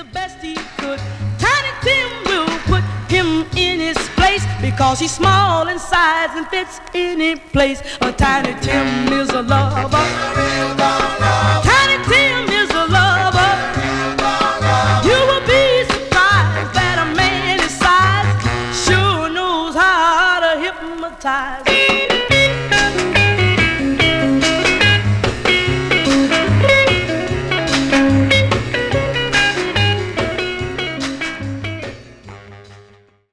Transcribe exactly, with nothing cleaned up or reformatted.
best he could. Tiny Tim will put him in his place because he's small in size and fits any place. A Tiny Tim is a lover. Tiny Tim is a lover. You will be surprised that a man his size sure knows how to hypnotize.